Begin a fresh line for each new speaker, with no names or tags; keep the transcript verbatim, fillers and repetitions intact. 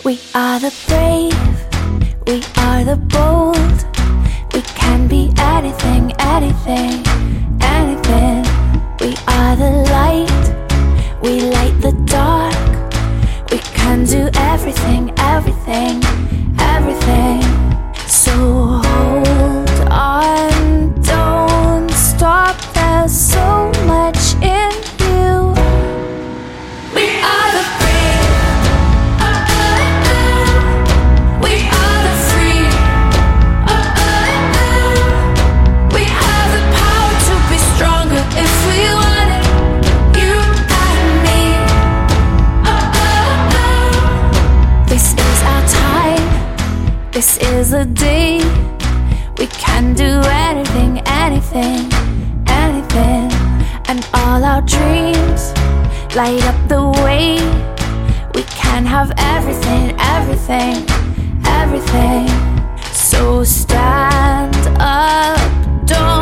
We are the brave, we are the bold. We can be anything, anything, anything. We are the light, we light the dark. We can do everything, everything, everything. So hold on, don't stop, there's so much in you. We are the brave, oh, oh, oh. We are the free, oh, oh, oh. We have the power to be stronger if we want it. You and me, oh, oh, oh. This is our time, this is the day. We can do anything, anything, anything. And all our dreams light up the way. We can have everything, everything, everything. So stand up, don't